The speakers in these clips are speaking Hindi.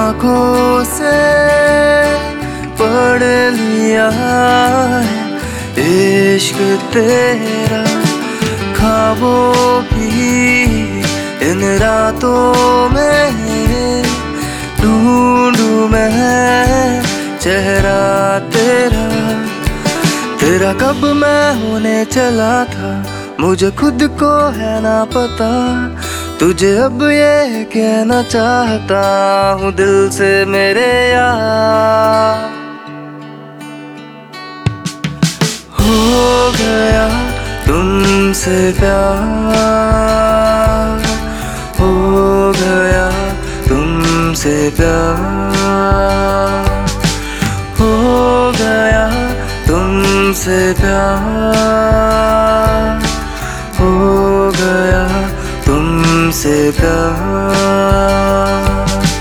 आँखों से पढ़ लिया है इश्क तेरा। ख्वाबों की इन रातों में ढूंढूं मैं चेहरा तेरा। तेरा कब मैं होने चला था मुझे खुद को है ना पता। तुझे अब ये कहना चाहता हूँ दिल से मेरे यार। हो गया तुमसे प्यार, हो गया तुमसे प्यार, हो गया तुमसे प्यार, हो गया तुमसे प्यार।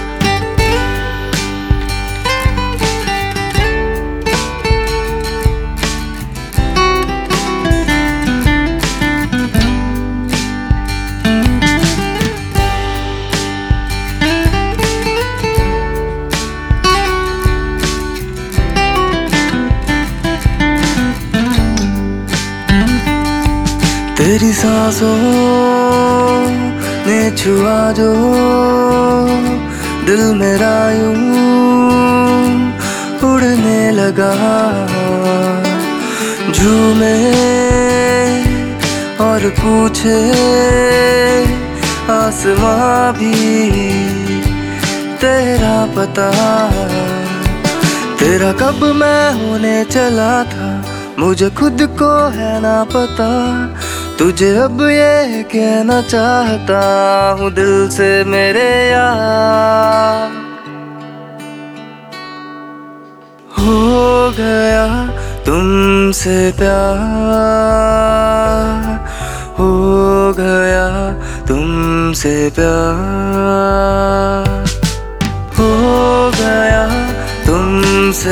तेरी सांसों ने छुआ जो दिल मेरा यूं उड़ने लगा। झूमे और पूछे आसमां भी तेरा पता। तेरा कब मैं होने चला था मुझे खुद को है ना पता। तुझे अब ये कहना चाहता हूँ दिल से मेरे यार। हो गया तुमसे प्यार, हो गया तुमसे प्यार, हो गया तुमसे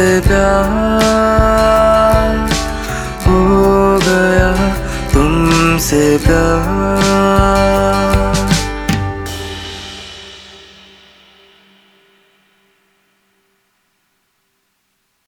प्यार, हो गया तुमसे प्यार।